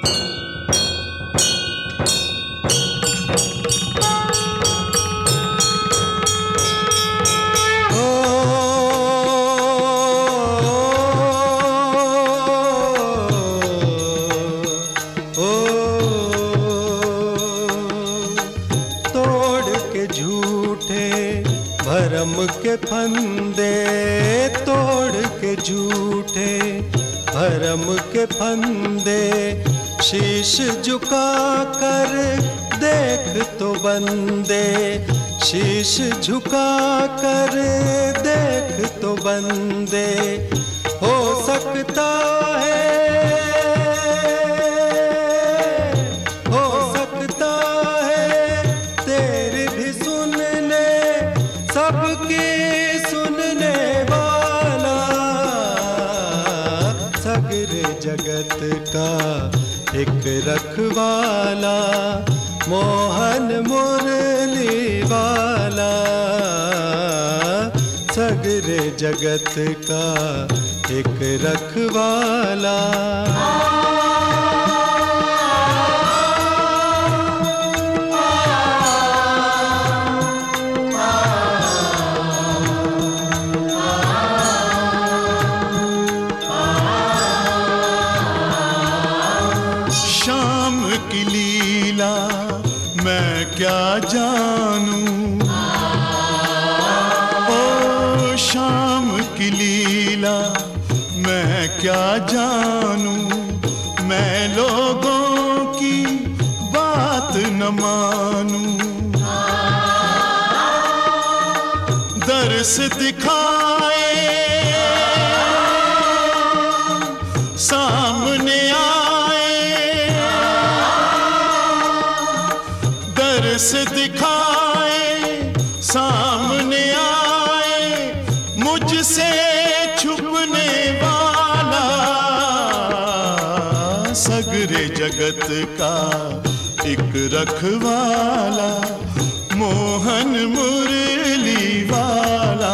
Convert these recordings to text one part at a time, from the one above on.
भरम के फंदे तोड़ के झूठे भरम के फंदे, शीश झुका कर देख तो बंदे, शीश झुका कर देख तो बंदे। हो सकता है, हो सकता है तेरी भी सुन ले सबकी सुनने वाला, सगरे जगत का एक रखवाला, मोहन मुरली वाला, सगरे जगत का एक रखवाला। शाम की लीला मैं क्या जानूं, ओ शाम की लीला मैं क्या जानूं, मैं लोगों की बात न मानूं। दर्श दिखाए सामने दर्श दिखाए सामने आए, मुझसे छुपने वाला, सगरे जगत का एक रखवाला, मोहन मुरली वाला,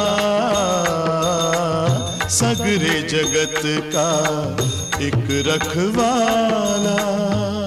सगरे जगत का एक रखवाला।